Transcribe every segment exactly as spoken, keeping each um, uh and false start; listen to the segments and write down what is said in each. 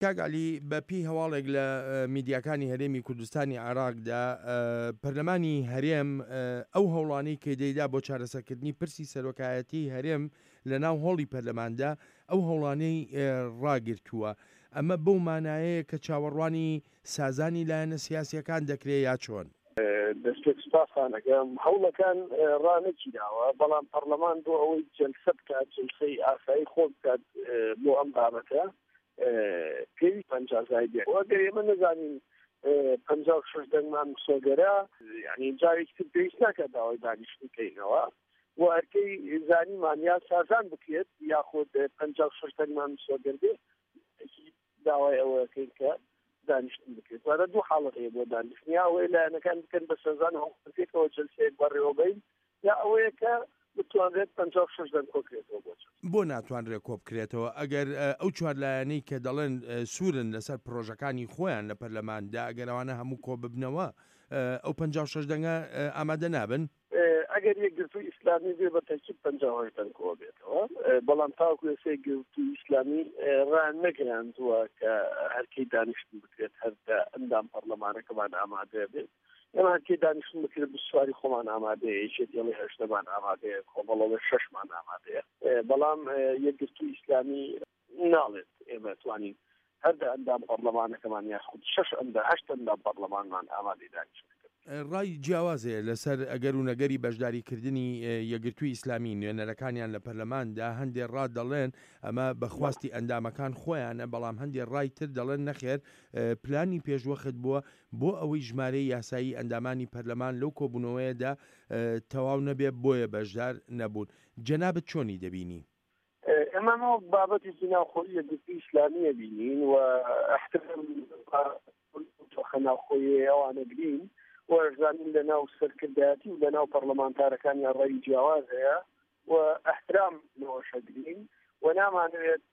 کاگالی بەپی هەواڵێک لە میدیاکانی هەرێمی کوردستانی عێراقدا پەرلەمانی هەرێم ئەو هەوڵانەی کە دەیدا بۆ چارەسەرکردنی پرسی سەرۆکایەتی هەرێم لە ناو هۆڵی پەرلەماندا ئەو هەوڵانەی ڕاگرتووە. ئەمە بەو مانایەیە کە چاوەڕوانی سازانی لایەنە سیاسیەکان دەکرێت یا چۆن؟ دەستێک سپاسانەکەم هەوڵەکان ڕانەچیداوە، بەڵام پەرلەمان بۆ ئەوەی جەلسە بکات، جەلسەی ئاسایی خۆ بکات بۆ ئەم بابەتە پێوی پەنجازای بێت. ئەگەر ئێمە نەزانین پەنجا و شەش دەنگمان سۆگەرە، یعنی جارێکی تر پێویست ناکات داوای دانیشتنی بکەینەوە و هەرکەی زانیمان یا سازان بکرێت یاخود پەنجا و شەش دەنگمان سۆگەر بێت داوای ئەوەکەین کە دانیشتن بکرێت. وارە دوو حاڵەت هەیە بۆ دانیشتنی، یا ئەوەی لایەنەکان بکەن بە سەزان هەڵبژێتەوە جەلسەیەک بەڕێوەبەین، یا ئەوەیە کە بتوانرێت پەنجا و شەش دەنگ کۆکرێتەوە. بۆ بۆ ناتوانرێت کۆ بکرێتەوە ئەگەر ئەو چوار لایەنەی کە دەڵێن سوورن لەسەر پرۆژەکانی خۆیان لە پەرلەماندا ئەگەر ئەوانە هەموو کۆ ببنەوە ئەو پەنجا و شەش دەنگە ئامادە نابن؟ ئەگەر یەکگرتووی ئیسلامی بێ بە تەکیب پەنجا و هەشت دەنگ کۆ بێتەوە، بەڵام تاوەکو ێستا یەکگرتووی ئیسلامی ڕان نەگەیاندووە کە هەرکەی دانیشتن بکرێت هەردا ئەندام پەرلەمانەکەمان ئامادە بێت. ئێمە هەرکەی دانیشتن بکرێت بسواری خۆمان ئامادەیە، یەکێتی هەشتەمان ئامادەیە، کۆمەڵەوە شەشمان ئامادەیە، بەڵام یەکگرتووی ئیسلامی ناڵێت ئێمە توانین هەردا ئەندام پەرلەمانەکەمان یاخود شەش ئەندا هەشت ئەندام پەرلەمانمان ئامادەی دانیشتن. ڕای جیاوازەیە لەسەر ئەگەر و نەگەری بەشداریکردنی یەکگرتووی ئیسلامی نوێنەرەکانیان لە پەرلەماندا هەندێک ڕا دەڵێن ئەمە بەخواستی ئەندامەکان خۆیانە، بەڵام هەندێک ڕای تر دەڵێن نەخێر پلانی پێشوەخت بووە بۆ ئەوەی ژمارەی یاسایی ئەندامانی پەرلەمان لەو کۆبوونەوەیەدا تەواو نەبێت بۆیە بەشدار نەبوون. جەنابەت چۆنی دەبینی؟ ئەمەمەوە بابەتی ناوخۆی یەکگرتووی ئیسلامیە بینین و احترام ناوخۆی ئەوانە بین وەرزانین لە ناو سەرکردایەتی و لە ناو پەرلەمانتارەکان یا ڕێی جیاواز هەیە و احترام لەوەشەگرین و نامانوێت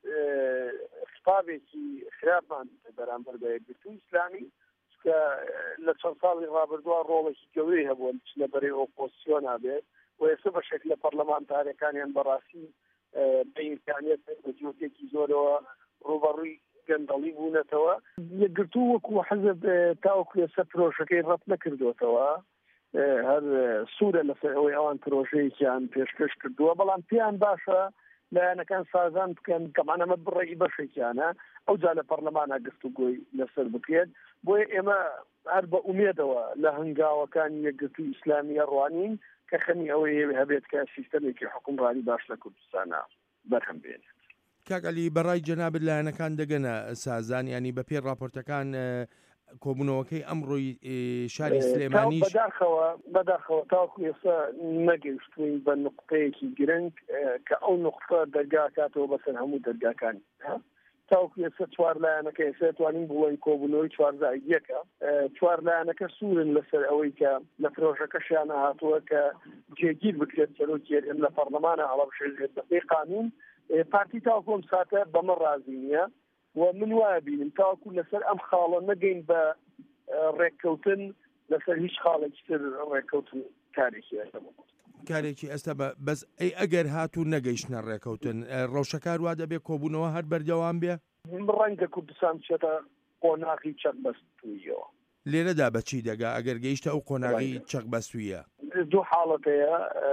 خطابێکی خراپمان بەرامبەر بە یەکگرتووی ئیسلامی کە لە چەند ساڵی ڕابردووە ڕۆڵێکی گەورەی هەبووە لەبەرەی ئۆپۆزسیۆنا بێت و ئێستا بە شەکلە پەرلەمانتارەکانیان بەڕاستی بە ئیمکانیەت بەجۆتێکی زۆرەوە ڕوبەڕووی گەندەڵی بوونەتەوە. یەکگرتوو وەکو حەزب تاوەکو لەسەر پرۆژەکەی ڕەت نەکردوێتەوە، هەر سوورە لەسەر ئەوەی ئەوان پرۆژەیەکیان پێشکەش کردووە، بەڵام پێیان باشە لایەنەکان سازان بکەن کەمان ئەمە بڕێی بەشێکیانە ئەو جا لە پەرلەمانە گفتوگۆی لەسەر بکرێت. بۆیە ئێمە هەر بە ئومێدەوە لە هەنگاوەکانی یەکگرتووی ئیسلامی ڕوانین کە خەمی ئەوەی هەبێت کە سیستەمێکی حکومڕانی باش لە کوردستانە بەرهەم بێنێت. کاگالی بەڕای جەنابەت لایەنەکان دەگەنە سازان، ینی بە پێی راپۆرتەکان کۆبوونەوەکەی ئەمڕۆی شاری سلێمانیش بەداخەوە بەداخەوە تاوەکو ئێستا نەگەیشتوین بە نقطەیەکی گرنگ کە ئەو نقطە دەرگاکاتەوە بەسەر هەموو دەرگاکانی تاوەکو ئێستا چوار لایەنەکە ئێستا توانین بڵێن کۆبوونەوەی چواردای یەکە، چوار لایەنەکە سوورن لەسەر ئەوەی کە لە پرۆژەکەشیان هاتووە کە جێگیر بکرێت سەرۆکی هەرێم لە پەرلەمانە هەڵەبژێرێت بەپێی قانون. پارتی تاوەکو ئەم ساتە بەمە ڕازی نییە و من وایە بینم تاوەکو لەسەر ئەم خاڵە نەگەین بە ڕێککەوتن لەسەر هیچ خاڵێکی تر ڕێککەوتن کارێکی کارێکی ئێستا بەس ئەی ئەگەر هاتوو نەگەیشتە ڕێککەوتن ڕەوشەکار وا دەبێت کۆبوونەوە هەر بەردەوام بێ؟ ڕەنگە کوردستان بچێتە قۆناغی چەقبەستوویەوە. لێرەدا بەچی دەگا ئەگەر گەیشتە ئەو قۆناغی چەقبەستوویە؟ دوو حاڵەتەیە،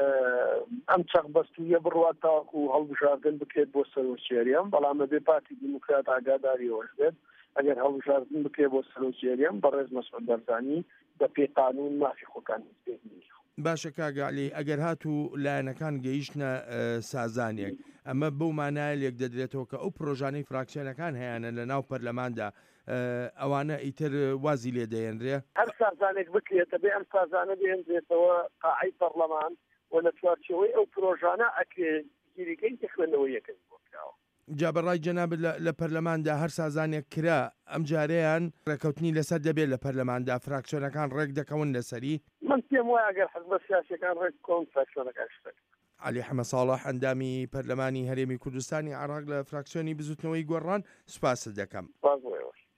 ئەم چەقبەستوویە بڕوات تاوەکو هەڵبژاردن بکرێت بۆ سەرۆکیێریەم، بەڵام بەبێ پارتی دیموکرات ئاگاداریەوەش بێت ئەگەر هەڵبژاردن بکرێت بۆ سەرۆکیێریەم بەڕێز مەسعود بەرزانی بەپێی قانون مافی خۆکان بێنی. باشە کاگالی ئەگەر هاتوو لایەنەکان گەیشتە سازانێک ئەمە بەو مانایە لێک دەدرێتەوە کە ئەو پرۆژانەی فراکسیۆنەکان هەیەە لە ناو پەرلەماندا ئەوانە ئیتر وازی لێ دەێنرێ هەر سازانێک بکرێتە بێ ئەم سازانە بێنرێتەوە قاعەی پەرلەمان و لە چوارچێوەی ئەو پرۆژانە ئەکرێت گیریگەی تەخوێنەوەی یەکەم بۆکراوە. جا بەڕای جەنابەت لە پەرلەماندا هەر سازانێک کرا ئەم جارەیان ڕێککەوتنی لەسەر دەبێت لە پەرلەماندا فراکسیۆنەکان ڕێک دەکەون لەسەری؟ من پێم وایە ئەگەر حەزبە سیاسیەکان ڕێک کۆن فراکسیۆنەکان شتێک. علی حەمە ساڵح ئەندامی پەرلەمانی هەرێمی کوردستانی عێراق لە فراکسیۆنی بزوتنەوەی گۆڕان سوپاست دەکەم.